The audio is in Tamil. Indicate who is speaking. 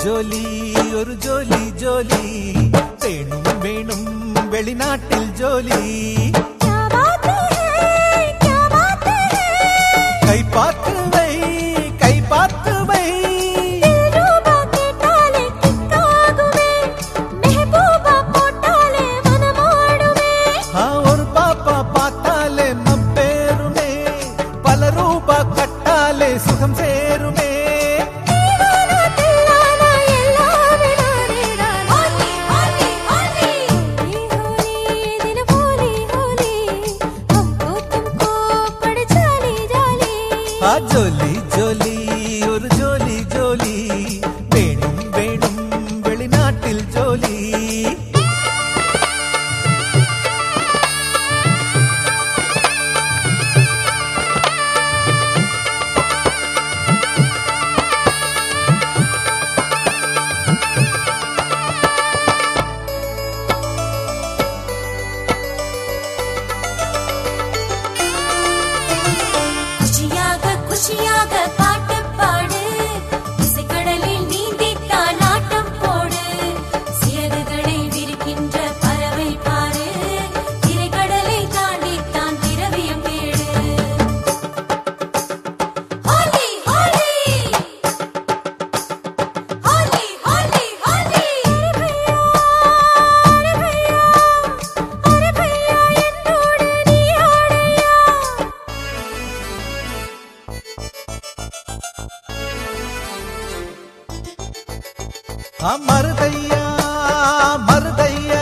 Speaker 1: ஜோலி ஒரு ஜோலி ஜோலி வேணும் வேணும் வெளிநாட்டில் ஜோலி கை பார்த்து வை கை பார்த்து வை ஒரு பாப்பா பார்த்தாலே மப்பேருமே பல ரூபா கட்டாலே சுகம் சேருமே ஜோலி ஜோலி ஒரு ஜோலி ஜோலி வேணும் வேணும் வெளிநாட்டில் ஜோலி
Speaker 2: குஷியாக பாட்டு பாடு இசைக்கடலில் நீந்தித்தான் ஆட்டம் போடு சிறகுகளை விரிக்கின்ற பறவை பாரு திரைக்கடலை தாண்டித்தான் திரவியம் தேடு ஹோலி ஹோலி ஹோலி ஹோலி ஹோலி அரே பையா என்னோடு நீ ஆடையா
Speaker 1: மருதையா மருதையா